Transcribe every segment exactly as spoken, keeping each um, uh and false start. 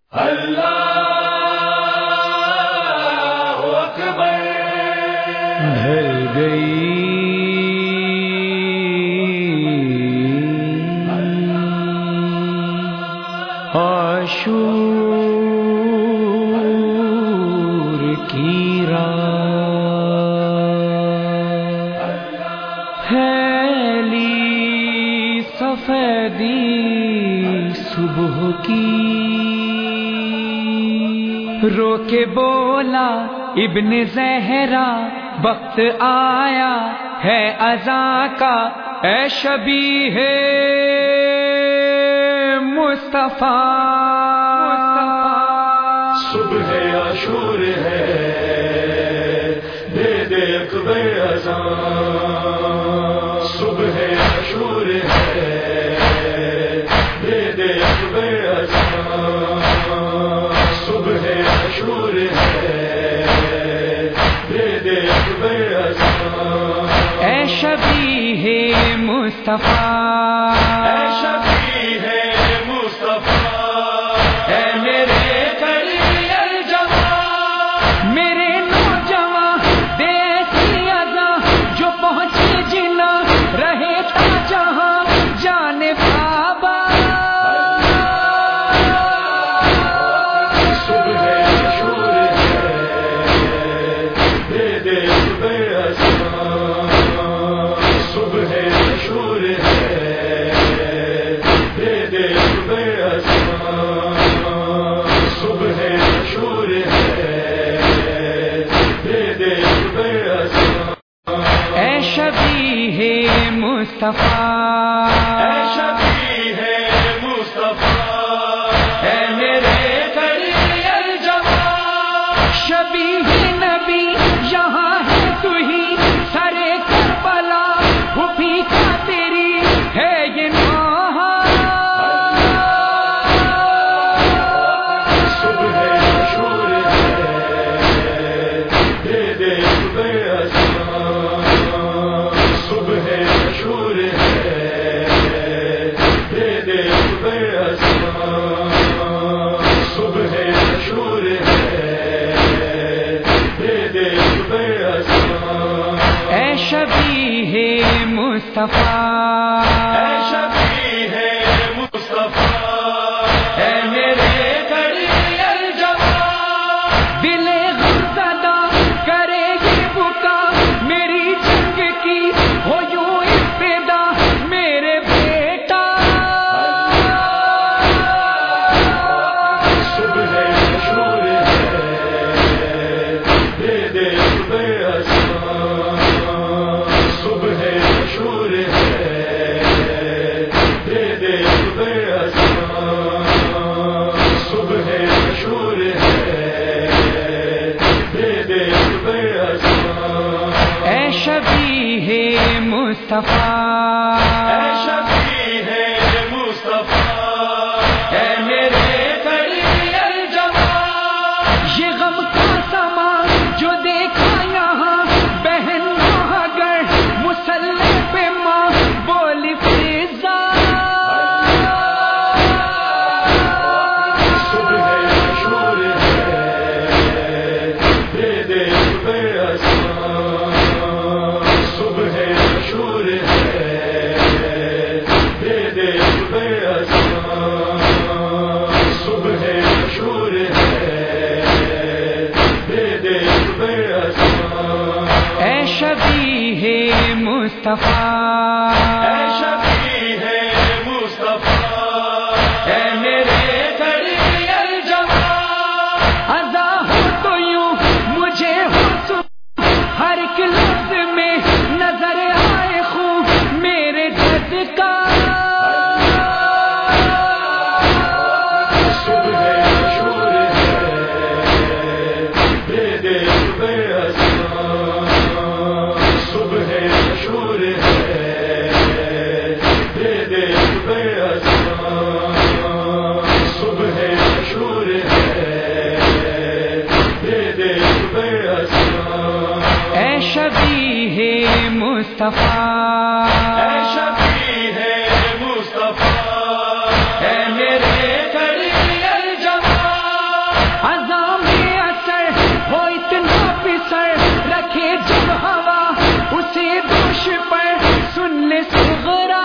اللہ اکبر ڈھل گئی عاشور کی رات پھیلی سفیدی صبح کی، رو کے بولا ابن زہرا وقت آیا ہے اذاں کا، اے شبیہ مصطفیٰ صبح عاشور ہے، دے دے اکبر اذان، صبح عاشور ہے، دے دے اکبر اذان، صبح عاشور ہے، دے دے اکبر اذان، اے شبیہ مصطفیٰ، اے شبیہ مصطفیٰ، اے میرے قریب الجوان، میرے نوجوان دے ایسی اذاں جو پہنچے جنا رہے تھا جہاں جانے بابا، صبح عاشور ہے، دے دے اکبر اذان، صبح عاشور ہے، دے دے اکبر اذان، صبح عاشور ہے، دے دے اکبر اذان، اے شبیہ مصطفیٰ، اے شبیہ مصطفیٰ، اے میرے قریب الجوان، شبیہ نبی یہاں ہے تو ہی سرے کربلا، پھوپھی کا تیری ہے یہ نوحہ، صبح عاشور ہے، دے دے اکبر اذان، صبح عاشور ہے، دے دے اکبر اذان، صبح عاشور ہے، دے دے اکبر اذان، اے شبیہ مصطفیٰ، اے شبیہ مصطفیٰ، اے میرے قریب الجوان، دل غمزدہ کرے یہ بکا میری جنگ کی ہو یوں ابتدا میرے بیٹا، صبح عاشور ہے، دے دے اکبر اذان، صبح عاشور ہے، دے دے اکبر اذان، صبح عاشور ہے، دے دے اکبر اذان، اے شبیہ مصطفیٰ، اے شبیہ مصطفیٰ، اے میرے قریب الجوان، یہ غم کا سما جو دیکھا یہاں بہن مہاگر مسلح پہ ماں بولی فضا، صبح عاشور ہے، دے دے اکبر اذان، صبح عاشور ہے، دے دے اکبر اذان، صبح عاشور ہے، دے دے اکبر اذان، اے شبیہ مصطفیٰ، اے شبیہ مصطفیٰ، اے میرے قریب الجوان، اذا ہو تو یوں مجھے ہو سن، ہر ایک لفظ میں نظر آئے خون میرے درد کا، صبح عاشور ہے، دے دے اکبر اذان، صبح عاشور ہے، دے دے اکبر اذان، صبح عاشور ہے، دے دے اکبر اذان، اے شبیہ مصطفیٰ، اے شبیہ مصطفیٰ، اے میرے قریب الجوان، عزام اثر ہو اتنا پسر رکھے جب ہوا اسے دوش پر سن لے صغرا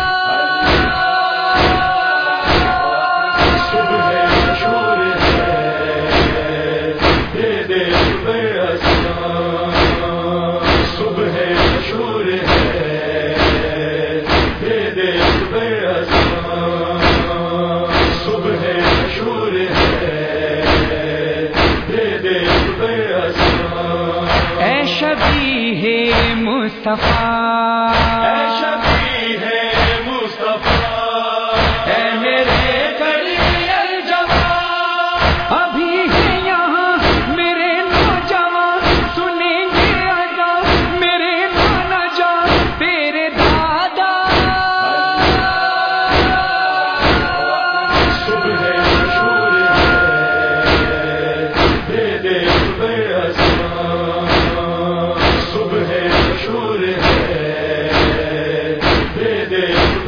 شبیہ مصطفیٰ اے شبیہ مصطفیٰ اے میرے قریب الجوان ابھی ہے یہاں میرے نوجوان سنیں گے ادا میرے نانا جان تیرے دادا صبح مشہور ہے دے دے صبح مشہور ہے دے دے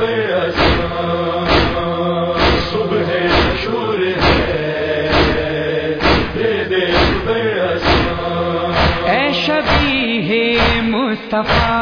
صبح مشہور ہے دے دے اے شبیہ مصطفیٰ